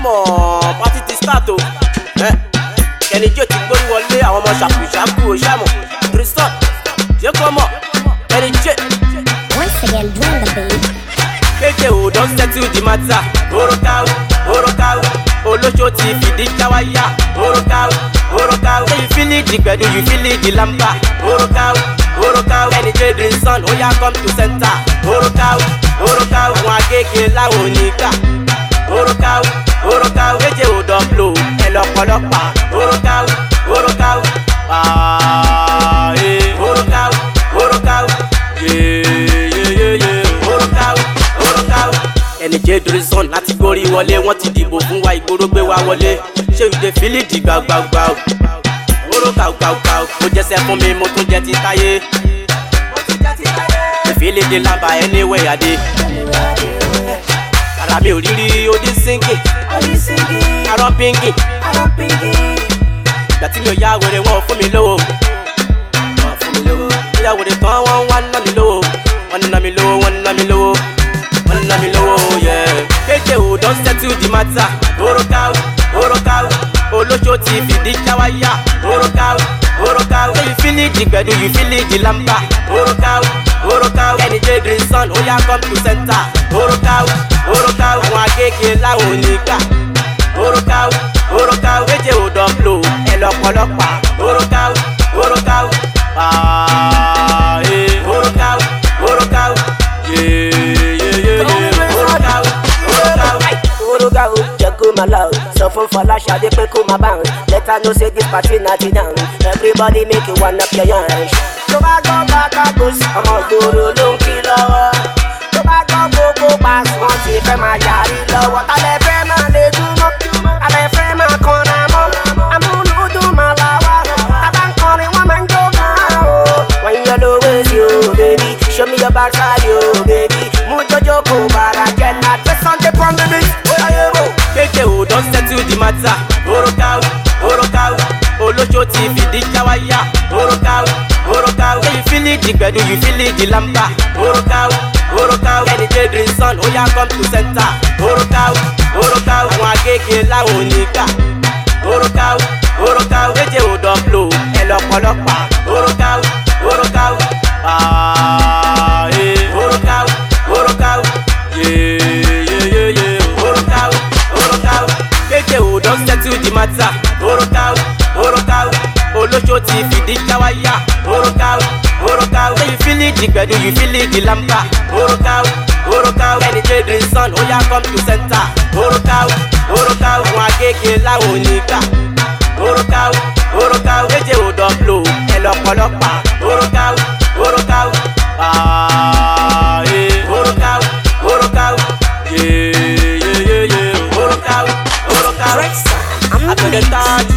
ṣàmọ̀ pátí ti start o. Kenny J ti gbórí wọlé àwọn ọmọ ṣàkùṣàkù ò ṣàmọ̀. Tristan jẹ́ kọ́ mọ̀ Kenny J. Once again, drum the beat. Kéde o don settle the matter. Orokawu, olóṣó ti fìdí jáwáyà. Orokawu, say you feel it the gbedu, you feel it the lamba. Orokawu, Kenny J drink son, oya come to center. Orokawu, àwọn agége láwọn onígbà. Orokawu, méje ò dán blow, ẹ lọ́pọ̀lọpàá. Orokawu, Orokawu, Kenny J Drizon láti gorí wọlé, wọ́n ti dìbò fún wa, ìgboro gbé wa wọlé. Ṣé ìdè fílíìdì gbàgbàgbà o? Orokawu, mo jẹ́sẹ̀ fún mi, mo tún jẹ́ ti táyé. Ìfílíìdì lábà anywhere I dey. Ara mi ò rírí odi singing, arọ́ pinging. Ìgbà tí mi ò yá wèrè wọn ò fún mi lówó. Ìyá wèrè tán wọ́n wá ná mi lówó. Wọ́n ná mi lówó, yeah. Kéde o don settle the matter. Orokawu, olóṣó ti fìdí jáwáyà. Orokawu, say you feel it the gbedu, you feel it the lamba. Orokawu, Kenny J Drizon, oya come to center. Orokawu, àwọn agége láwọn onígbà. Orokawu, méje ò dán blow, ẹ lọ́pọ̀lọpàá. Orokawu, Orokawu, jẹ́ kó máa lọ. Sọ fún Fọláṣadé pé kó máa bounce. Let her know say this party not down. Everybody make you wind up your hands. Tó bá gbọ́ bàtà gòs, ọmọ ìgboro ló ń kí lọ́wọ́. Tó bá gbọ́ gbogbo pass, wọ́n ti fẹ́ máa yàrí lọ́wọ́. Tálẹ̀ fẹ́ máa lè dúró, tálẹ̀ fẹ́ máa kanra mọ́. Amúlùdùn máa là wá. Tàbá ń kọrin, wọ́n máa ń jó máa o. Wọ́n yọ lówó sí o, baby. Show me your backside, o, baby. Mú jọjọ kó bàrà jẹ́ náà. Dress on the prom, baby. Kéde o don settle the matter. Orokawu, olóṣó ti fìdí jáwáyà. Orokawu, say you feel it the gbedu, you feel it the lamba. Orokawu, Kenny J Drizon, oya come to center. Orokawu, àwọn agége láwọn onígbà. Orokawu, méje ò dán blow, ẹ lọ́pọ̀lọpàá. Orokawu, Kéde o don settle the matter. Orokawu, olóṣó ti fìdí jáwáyà. Orokawu, say you feel it the gbedu, you feel it the lamba. Orokawu, Kenny J Drizon, oya come to center. Orokawu, àwọn agége láwọn onígbà. Orokawu, méje ò dán blow, ẹ lọ́pọ̀lọpàá. Orokawu, I